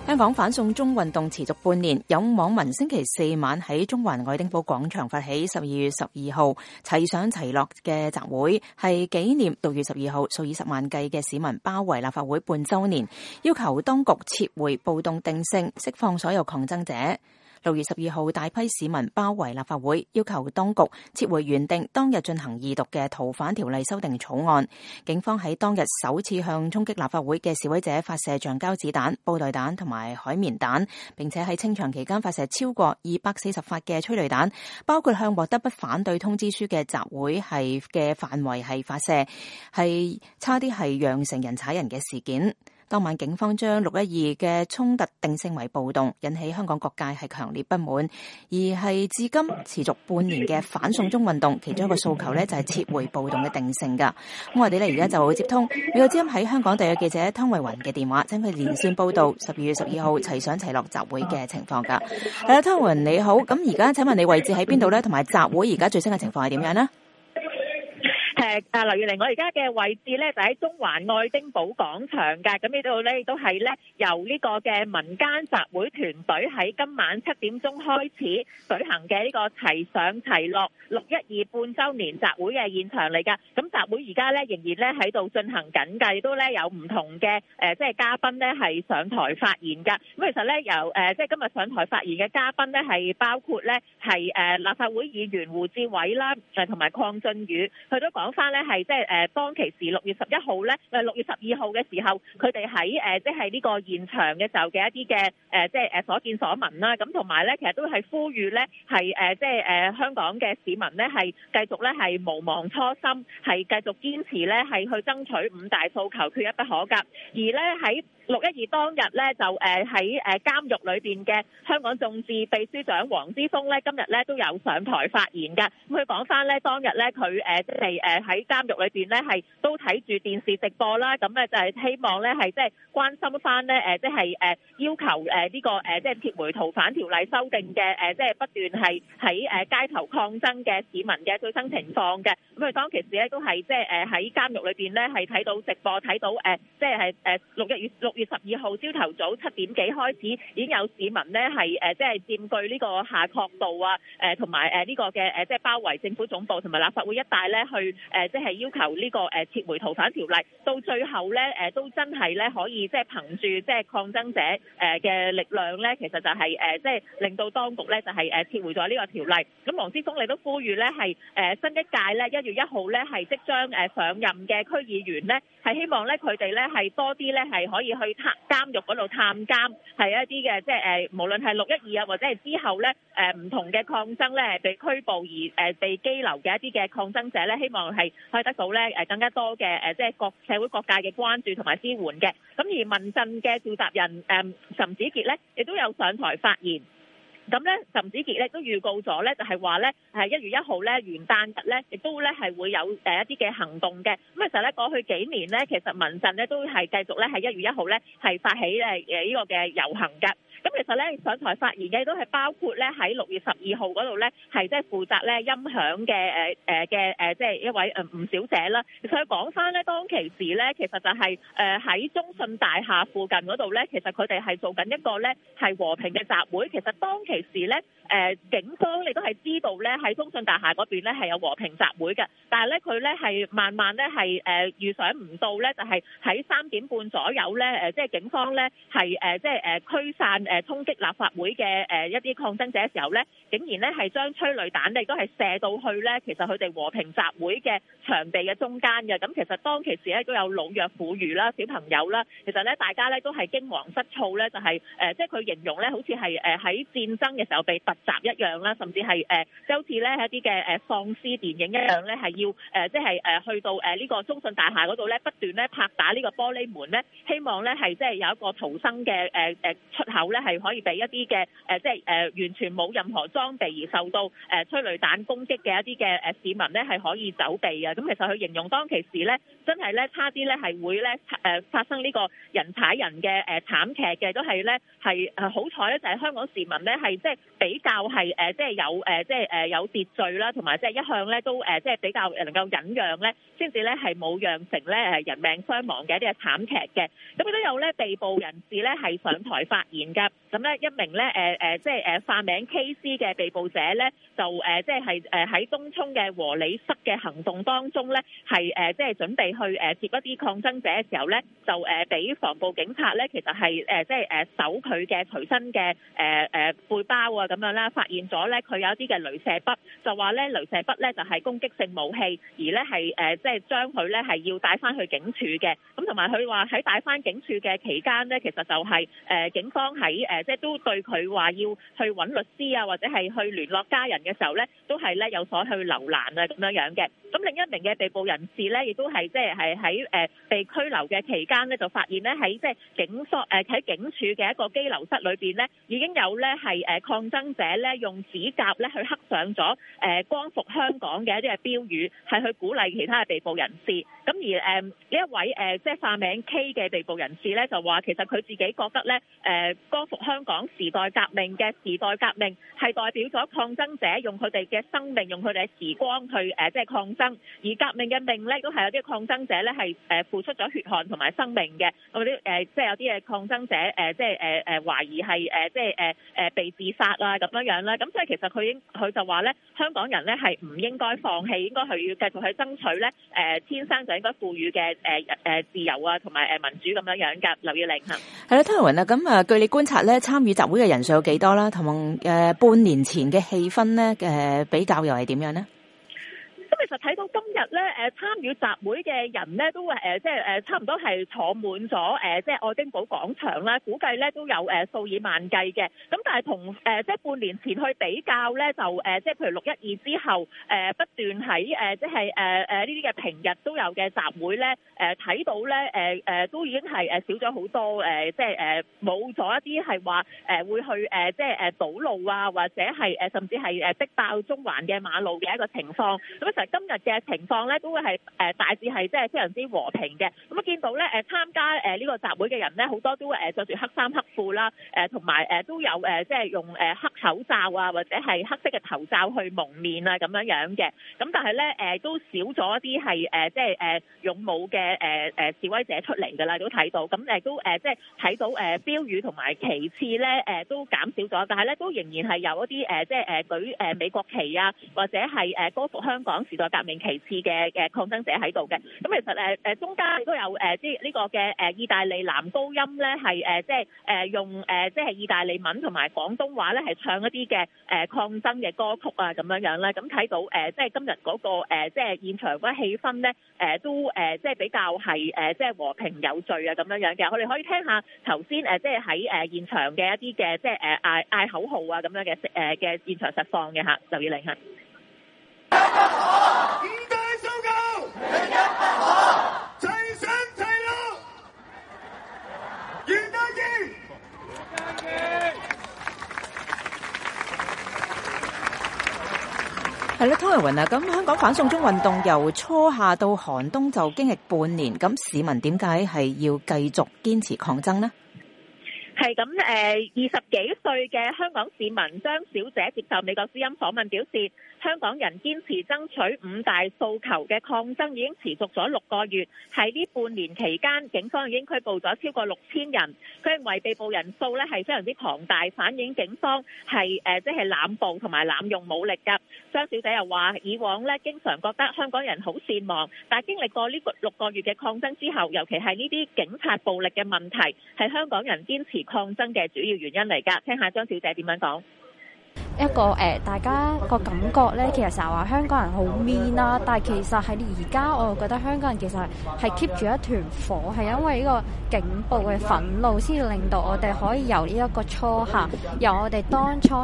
香港反送中運動持續半年，有網民星期四晚喺中環愛丁堡廣場發起12月12號齊上齊落嘅集會，係紀念6月12號數以十萬計嘅市民包圍立法會半週年，要求當局撤回暴動定性，釋放所有抗爭者。6月12號大批市民包圍立法會，要求當局撤回原定當日進行二讀嘅逃犯條例修訂草案。警方喺當日首次向衝擊立法會嘅示威者發射橡膠子彈、布袋彈同埋海綿彈，並且喺清場期間發射超過240發嘅催淚彈，包括向獲得不反對通知書嘅集會係嘅範圍係發射，係差啲係釀成人踩人嘅事件。當晚警方將612嘅衝突定性為暴動，引起香港各界係強烈不滿，而係至今持續半年嘅反送中運動，其中一個訴求呢就係撤回暴動嘅定性噶。咁我哋呢而家就接通美國之音喺香港特約記者湯慧雲嘅電話，請佢連線報道12月12號齊上齊落集會嘅情況噶。係啦，湯慧雲你好，咁而家請問你位置喺邊度呢？同埋集會而家最新嘅情況係點樣呢？ 劉月玲，我而家嘅位置咧就喺中環愛丁堡廣場嘅，咁呢度咧亦都係咧由呢個嘅民間集會團隊喺今晚7點鐘開始舉行嘅呢個齊上齊落612半週年集會嘅現場嚟㗎。咁集會而家咧仍然咧喺度進行緊㗎，亦都咧有唔同嘅即係嘉賓咧係上台發言㗎。咁其實咧由即係今日上台發言嘅嘉賓咧係包括咧係立法會議員胡志偉啦，同埋鄺俊宇，佢都講翻咧係即係當其時6月11號咧，6月12號嘅時候，佢哋喺即係呢個現場嘅時候嘅一啲嘅即係所見所聞啦。咁同埋咧，其實都係呼籲咧係即係香港嘅市民咧係繼續咧係無忘初心，係繼續堅持咧係去爭取5大訴求，缺一不可㗎。而咧喺612當日咧就喺監獄裏邊嘅香港眾志秘書長黃之鋒咧，今日咧都有上台發言㗎。咁佢講翻咧當日咧佢即係喺監獄裏邊咧係都睇住電視直播啦，咁咧就係希望咧係即係關心翻咧即係要求呢個即係撤回逃犯條例修訂嘅即係不斷係喺街頭抗爭嘅市民嘅最新情況嘅。咁佢當其時咧都係即係喺監獄裏邊咧係睇到直播，睇到即係6月12號朝頭早7點幾開始已經有市民咧係即係佔據呢個夏慤道啊，同埋呢個嘅即係包圍政府總部同埋立法會一帶咧去即係要求呢個撤回逃犯條例，到最後咧都真係咧可以即係憑住即係抗爭者嘅力量咧，其實就係即係令到當局咧就係撤回咗呢個條例。咁黃之鋒你都呼籲咧係新一屆咧1月1號咧係即將上任嘅區議員咧係希望咧佢哋咧係多啲咧係可以去監獄嗰度探監，係一啲嘅即係無論係612啊或者係之後咧唔同嘅抗爭咧被拘捕而被羈留嘅一啲嘅抗爭者咧，希望係可以得到咧更加多嘅即係各社會各界嘅關注同埋支援嘅。咁而民陣嘅召集人岑子傑咧亦都有上台發言。咁咧，岑子傑咧都預告咗咧，就係話咧1月1號咧元旦日咧，亦都咧係會有一啲嘅行動嘅。咁其實咧過去幾年咧，其實民陣咧都係繼續咧係1月1號咧係發起呢個嘅遊行嘅。咁其實咧上台發言嘅都係包括咧喺6月12號嗰度咧係即係負責咧音響嘅即係一位吳小姐啦。佢講翻咧當其時咧，其實就係喺中信大廈附近嗰度咧，其實佢哋係做緊一個咧係和平嘅集會。其實當其時咧警方亦都係知道咧喺中信大廈嗰邊咧係有和平集會嘅，但係咧佢咧係慢慢咧係預想唔到咧，就係喺3點半左右咧即係警方咧係即係驅散衝擊立法會嘅一啲抗爭者嘅時候咧，竟然咧係將催淚彈亦都係射到去咧，其實佢哋和平集會嘅場地嘅中間嘅。咁其實當其時咧都有老弱婦孺啦、小朋友啦，其實咧大家咧都係驚惶失措咧，就係即係佢形容咧好似係喺戰爭嘅時候被突襲一樣啦，甚至係即係好似咧一啲嘅喪屍電影一樣咧，係要即係去到呢個中信大廈嗰度咧，不斷咧拍打呢個玻璃門咧，希望咧係即係有一個逃生嘅出口咧係可以俾一啲嘅即係完全冇任何裝備而受到催淚彈攻擊嘅一啲嘅市民咧係可以走避嘅。咁其實佢形容當其時咧真係咧差啲咧係會咧發生呢個人踩人嘅慘劇嘅，都係咧係好彩咧就係香港市民咧係即係比較係即係有即係有秩序啦，同埋即係一向咧都即係比較能夠忍讓咧，先至咧係冇釀成咧人命傷亡嘅一啲嘅慘劇嘅。咁亦都有咧被捕人士咧係上台發言㗎。咁咧一名咧即係化名 KC 嘅被捕者咧就即係喺東涌嘅和理室嘅行動當中咧係即係準備去接一啲抗爭者嘅時候咧就俾防暴警察咧其實係即係搜佢嘅隨身嘅背包啊咁樣啦，發現咗咧佢有一啲嘅雷射筆，就話咧雷射筆咧就係攻擊性武器，而咧係即係將佢咧係要帶翻去警署嘅。咁同埋佢話喺帶翻警署嘅期間咧，其實就係警方喺即係都對佢話要去揾律師啊，或者係去聯絡家人嘅時候咧，都係咧有所去留難啊咁樣嘅。咁另一名嘅被捕人士咧，亦都係即係喺被拘留嘅期間咧，就發現咧喺即係喺警署嘅一個羈留室裏邊咧，已經有咧係抗爭者咧用指甲咧去刻上咗光復香港嘅一啲嘅標語，係去鼓勵其他嘅被捕人士。咁而呢一位即係化名 K 嘅被捕人士咧，就話其實佢自己覺得咧光復香港時代革命嘅時代革命係代表咗抗爭者用佢哋嘅生命，用佢哋嘅時光去即係抗爭，而革命嘅命咧都係有啲抗爭者咧係付出咗血汗同埋生命嘅。咁啲即係有啲嘅抗爭者即係懷疑係即係被自殺啊咁樣啦。咁所以其實佢就話咧，香港人咧係唔應該放棄，應該係要繼續去爭取咧天生就應該賦予嘅自由啊同埋民主咁樣㗎。劉耀玲嚇。 係啦，湯慧雲啊，咁據你觀察咧，參與集會嘅人數有幾多啦？同半年前嘅氣氛咧比較又係點樣呢？ 咁其實睇到今日咧，參與集會嘅人咧都即係差唔多係坐滿咗即係愛丁堡廣場啦，估計咧都有數以萬計嘅。咁但係同即係半年前去比較咧，就即係譬如612之後不斷喺即係呢啲嘅平日都有嘅集會咧，睇到咧都已經係少咗好多即係冇咗一啲係話會去即係堵路啊，或者係甚至係逼爆中環嘅馬路嘅一個情況。咁其實今日嘅情況咧，都會係大致係即係非常之和平嘅。咁啊見到咧參加呢個集會嘅人咧，好多都着住黑衫黑褲啦，同埋都有即係用黑口罩啊，或者係黑色嘅頭罩去蒙面啊咁樣嘅。咁但係咧都少咗一啲係即係勇武嘅示威者出嚟㗎啦，都睇到。咁都即係睇到標語同埋旗幟咧都減少咗，但係咧都仍然係有一啲即係舉美國旗啊，或者係光復香港時代革命旗幟嘅抗爭者喺度嘅。咁其實中間亦都有即係呢個嘅意大利男高音咧係即係用即係意大利文同埋廣東話咧係唱一啲嘅抗爭嘅歌曲啊咁樣啦。咁睇到即係今日嗰個即係現場嗰個氣氛咧都即係比較係即係和平有序啊咁樣嘅。我哋可以聽下頭先即係喺現場嘅一啲嘅即係嗌口號啊咁樣嘅現場實況嘅嚇，劉以玲嚇。 五大訴求，缺一不可，齊上齊落，願多見。 係啦，湯慧雲啊，咁香港反送中運動由初夏到寒冬就經歷半年，咁市民點解係要繼續堅持抗爭呢？ 係咁20幾歲嘅香港市民張小姐接受美國之音訪問表示，香港人堅持爭取五大訴求嘅抗爭已經持續咗6個月，喺呢半年期間，警方已經拘捕咗超過6000人。佢認為被捕人數咧係非常之龐大，反映警方係即係濫捕同埋濫用武力㗎。張小姐又話：以往咧經常覺得香港人好善忘，但係經歷過呢個6個月嘅抗爭之後，尤其係呢啲警察暴力嘅問題，係香港人堅持抗爭嘅主要原因嚟㗎。聽下張小姐點樣講。 一個大家個感覺咧，其實成日話香港人好 mean 啦，但係其實係而家我覺得香港人其實係 keep 住一團火，係因為呢個警暴嘅憤怒，先至令到我哋可以由呢一個初夏，由我哋當初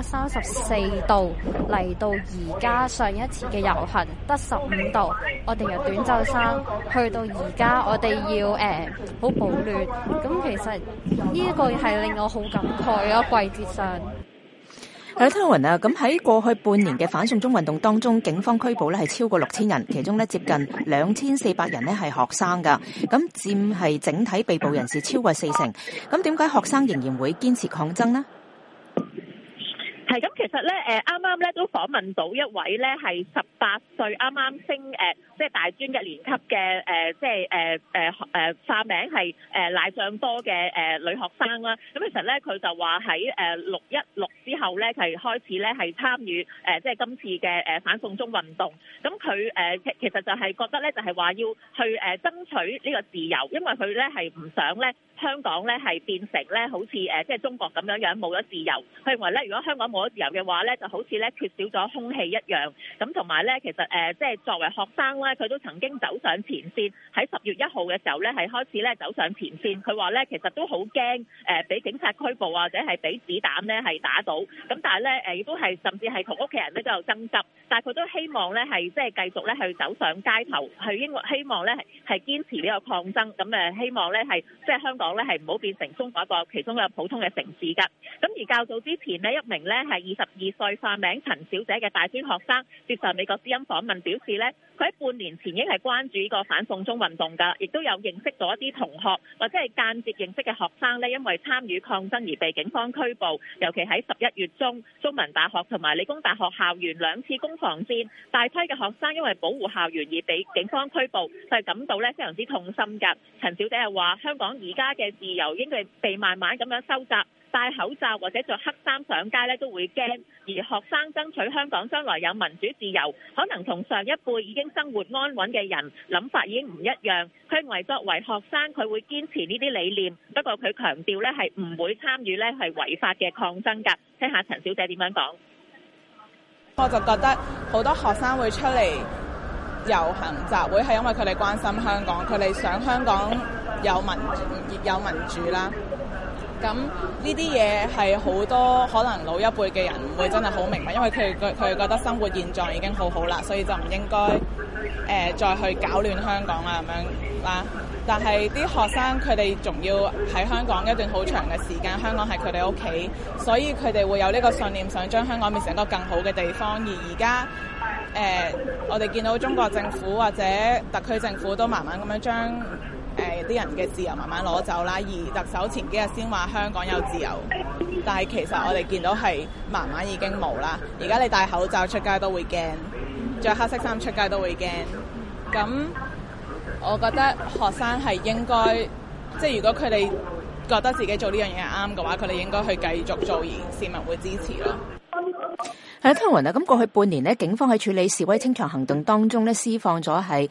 34度嚟到而家上一次嘅遊行得15度，我哋由短袖衫去到而家，我哋要好保暖。咁其實呢一個係令我好感慨咯，季節上。 係啦，湯雲啊，咁喺過去半年嘅反送中運動當中，警方拘捕咧係超過6000人，其中咧接近2400人咧係學生噶，咁佔係整體被捕人士超過40%。咁點解學生仍然會堅持抗爭呢？ 係咁，其實咧啱啱咧都訪問到一位咧係18歲啱啱升即係大專1年級嘅即係化名係賴尚多嘅女學生啦。咁其實咧佢就話喺616之後咧係開始咧係參與即係今次嘅反送中運動。咁佢其實就係覺得咧就係話要去爭取呢個自由，因為佢咧係唔想咧香港咧係變成咧好似即係中國咁樣冇咗自由。佢認為咧如果香港冇咗自由嘅話咧，就好似咧缺少咗空氣一樣。咁同埋咧，其實即係作為學生咧，佢都曾經走上前線，喺10月1號嘅時候咧，係開始咧走上前線。佢話咧，其實都好驚俾警察拘捕或者係俾子彈咧係打到。咁但係咧亦都係甚至係同屋企人咧都有爭執。但係佢都希望咧係即係繼續咧去走上街頭，希望咧係堅持呢個抗爭。咁希望咧係即係香港咧係唔好變成中國一個其中一個普通嘅城市㗎。咁而較早之前呢，一名咧係22歲化名陳小姐嘅大專學生接受美國之音訪問表示咧，佢喺半年前已經係關注呢個反送中運動㗎，亦都有認識到一啲同學或者係間接認識嘅學生咧，因為參與抗爭而被警方拘捕。尤其喺11月中，中文大學同埋理工大學校園2次攻防戰，大批嘅學生因為保護校園而被警方拘捕，佢係感到咧非常之痛心㗎。陳小姐係話：香港而家嘅自由應該被慢慢咁樣收窄。戴口罩或者着黑衫上街咧都會驚，而學生爭取香港將來有民主自由，可能同上一輩已經生活安穩嘅人諗法已經唔一樣。佢認為作為學生，佢會堅持呢啲理念，不過佢強調咧係唔會參與咧係違法嘅抗爭㗎。聽下陳小姐點樣講。 我就覺得好多學生會出嚟遊行集會係因為佢哋關心香港，佢哋想香港有民主啦。咁呢啲嘢係好多可能老一輩嘅人唔會真係好明白，因為佢哋覺得生活現狀已經好好啦，所以就唔應該再去搞亂香港啊咁樣啦。但係啲學生佢哋仲要喺香港一段好長嘅時間，香港係佢哋屋企，所以佢哋會有呢個信念，想將香港變成一個更好嘅地方。而家我哋見到中國政府或者特區政府都慢慢咁樣將啲人嘅自由慢慢攞走啦，而特首前幾日先話香港有自由，但係其實我哋見到係慢慢已經冇啦。而家你戴口罩出街都會驚，着黑色衫出街都會驚。咁我覺得學生係應該，即係如果佢哋覺得自己做呢樣嘢啱嘅話，佢哋應該去繼續做，而市民會支持咯。 係啦，湯雲啊，咁過去半年呢，警方喺處理示威清場行動當中呢，施放咗係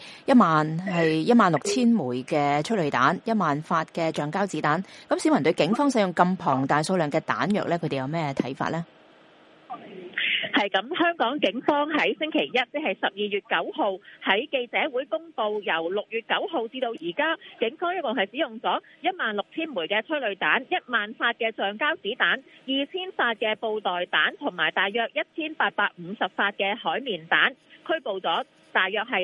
16000枚嘅催淚彈，1萬發嘅橡膠子彈。咁市民對警方使用咁龐大數量嘅彈藥呢，佢哋有咩睇法呢？ 係咁，香港警方喺星期一，即係12月9號喺記者會公佈，由6月9號至到而家，警方一共係使用咗16000枚嘅催淚彈、1萬發嘅橡膠子彈、2000發嘅布袋彈，同埋大約1850發嘅海綿彈，拘捕咗大約係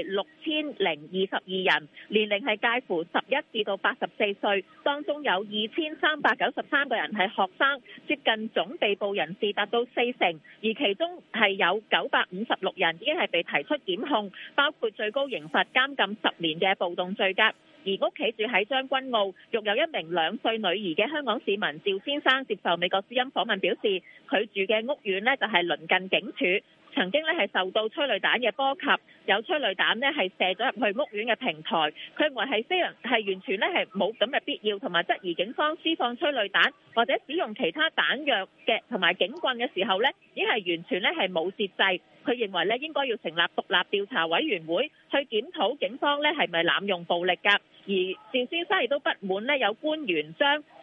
6022人，年齡係介乎11至到84歲，當中有2393個人係學生，接近總被捕人士達到40%，而其中係有956人已經係被提出檢控，包括最高刑罰監禁10年嘅暴動罪㗎。而屋企住喺將軍澳，育有1名2歲女兒嘅香港市民趙先生接受美國之音訪問表示，佢住嘅屋苑呢就係鄰近警署，曾經咧係受到催淚彈嘅波及，有催淚彈咧係射咗入去屋苑嘅平台。佢認為係完全咧係冇咁嘅必要，同埋質疑警方施放催淚彈或者使用其他彈藥嘅同埋警棍嘅時候咧，已經係完全咧係冇節制。佢認為咧應該要成立獨立調查委員會去檢討警方咧係咪濫用暴力㗎。而趙先生亦都不滿咧有官員將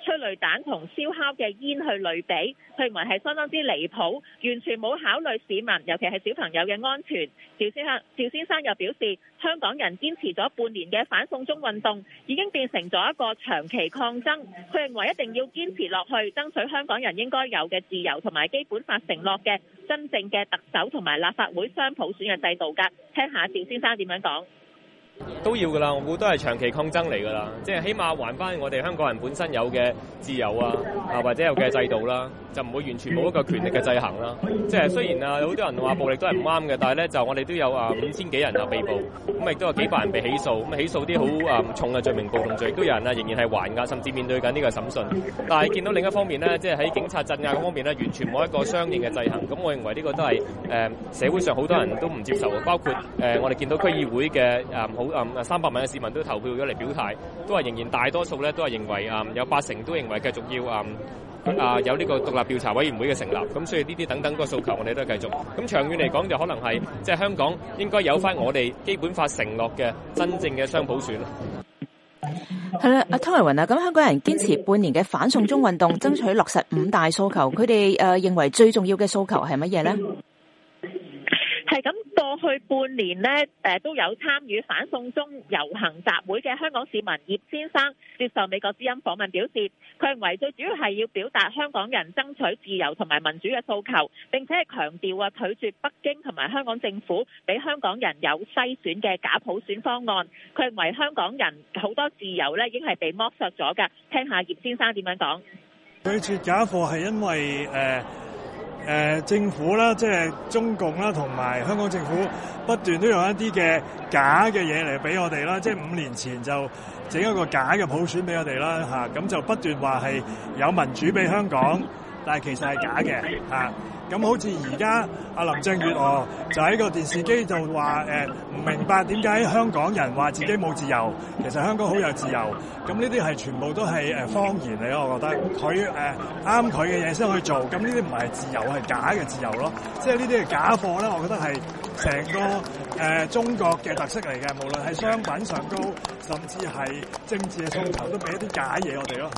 催淚彈同燒烤嘅煙去類比，佢認為係相當之離譜，完全冇考慮市民，尤其係小朋友嘅安全。趙先生又表示，香港人堅持咗半年嘅反送中運動已經變成咗一個長期抗爭，佢認為一定要堅持落去，爭取香港人應該有嘅自由同埋基本法承諾嘅真正嘅特首同埋立法會雙普選嘅制度㗎。聽下趙先生點樣講。 都要噶啦，我估都係長期抗爭嚟噶啦，即係起碼還翻我哋香港人本身有嘅自由啊，或者有嘅制度啦，就唔會完全冇一個權力嘅制衡啦。即係雖然好多人話暴力都係唔啱嘅，但係咧就我哋都有5000幾人被捕，咁亦都有幾百人被起訴，咁起訴啲好重嘅罪名暴動罪，亦都有人仍然係還押，甚至面對緊呢個審訊。但係見到另一方面呢，即係喺警察鎮壓嗰方面呢，完全冇一個相應嘅制衡。咁我認為呢個都係社會上好多人都唔接受嘅，包括我哋見到區議會嘅300萬嘅市民都投票咗嚟表態，都係仍然大多數咧都係認為有80%都認為繼續要有呢個獨立調查委員會嘅成立，咁所以呢啲等等個訴求我哋都係繼續。咁長遠嚟講就可能係即係香港應該有翻我哋基本法承諾嘅真正嘅雙普選。 係啦，阿湯慧雲啊，咁香港人堅持半年嘅反送中運動，爭取落實5大訴求，佢哋認為最重要嘅訴求係乜嘢呢？ 係咁，過去半年呢，都有參與反送中遊行集會嘅香港市民葉先生接受美國之音訪問表示，佢認為最主要係要表達香港人爭取自由同埋民主嘅訴求，並且係強調拒絕北京同埋香港政府俾香港人有篩選嘅假普選方案。佢認為香港人好多自由呢已經係被剝削咗㗎。聽下葉先生點樣講。 拒絕假貨係因為政府啦，即係中共啦，同埋香港政府不斷都用一啲嘅假嘅嘢嚟俾我哋啦，即係5年前就整一個假嘅普選俾我哋啦，咁就不斷話係有民主俾香港，但係其實係假嘅，咁好似而家阿林鄭月娥就喺個電視機度話唔明白點解香港人話自己冇自由，其實香港好有自由。咁呢啲係全部都係謊言嚟咯，我覺得佢啱佢嘅嘢先去做，咁呢啲唔係自由，係假嘅自由咯。即係呢啲係假貨咧，我覺得係成個中國嘅特色嚟嘅，無論係商品上高，甚至係政治嘅訴求，都俾一啲假嘢我哋咯。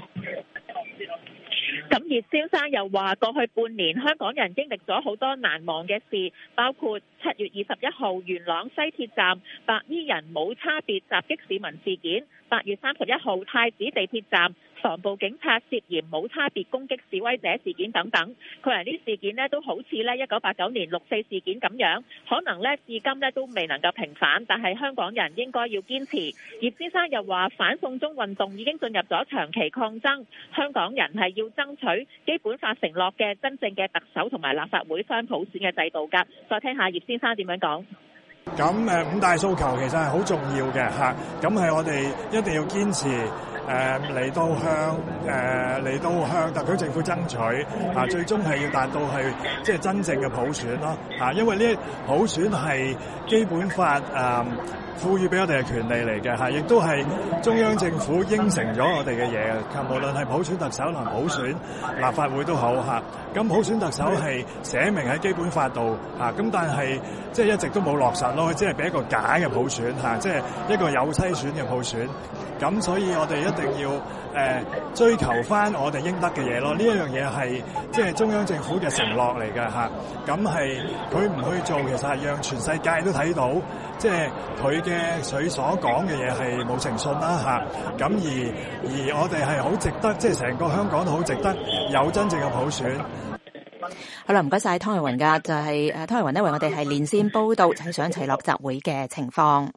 咁葉先生又話，過去半年香港人經歷咗好多難忘嘅事，包括7月21號元朗西鐵站白衣人冇差別襲擊市民事件，8月31號太子地鐵站防暴警察涉嫌冇差別攻擊示威者事件等等。佢話呢事件都好似1989年6四事件咁樣，可能至今都未能夠平反，但係香港人應該要堅持。葉先生又話，反送中運動已經進入咗長期抗爭，香港人係要爭取基本法承諾嘅真正嘅特首同埋立法會雙普選嘅制度㗎。再聽下葉先生點樣講。 咁5大訴求其實係好重要嘅嚇，咁係我哋一定要堅持嚟到向特區政府爭取最終係要達到係即係真正嘅普選咯嚇，因為呢普選係基本法賦予俾我哋嘅權利嚟嘅嚇，亦都係中央政府應承咗我哋嘅嘢嘅，無論係普選特首同普選立法會都好嚇。咁普選特首係寫明喺基本法度嚇，咁但係即係一直都冇落實咯，即係俾一個假嘅普選嚇，即係一個有篩選嘅普選。咁所以我哋一定要追求翻我哋應得嘅嘢咯。呢一樣嘢係即係中央政府嘅承諾嚟嘅嚇。咁係佢唔去做，其實係讓全世界都睇到，即係佢所講嘅嘢係冇誠信啦嚇。咁而我哋係好值得，即係成個香港都好值得有真正嘅普選。 好啦，唔該晒湯慧雲㗎，就係湯慧雲呢為我哋係連線報道齊上齊落集會嘅情況。